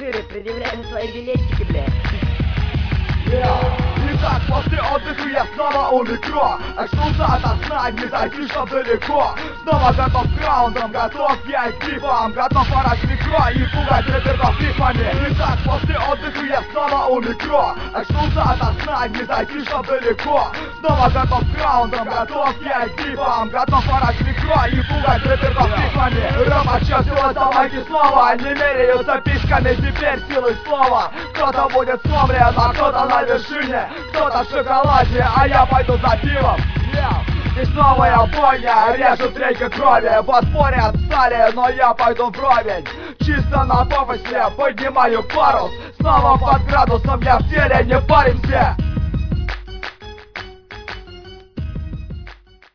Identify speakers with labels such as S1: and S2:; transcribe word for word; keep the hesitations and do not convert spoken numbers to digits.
S1: пассажиры, предъявляем свои билетики, блядь.
S2: Итак, после отдыха я снова у метро. Очнулся ото сна, не зайти, чтоб далеко. Снова готов к раундам, готов я и к бифам. Готов орать в микро и пугать рэперов рифмами. Итак, после отдыха я снова у метро. Очнулся ото сна, не зайти, чтоб далеко. Снова готов к раундам, готов я и к бифам. Готов орать в микро и пугать рэперов рифмами. Рабочая сила собаки снова не меряются письками, теперь силой слова. Кто-то будет сломлен, а кто-то на вершине, кто-то в шоколаде, а я пойду за пивом. Yeah. И снова я бойня, режут рейка крови. Поспорят стали, но я пойду вровень. Чисто на помысле поднимаю парус. Снова под градусом, я в теле, не паримся.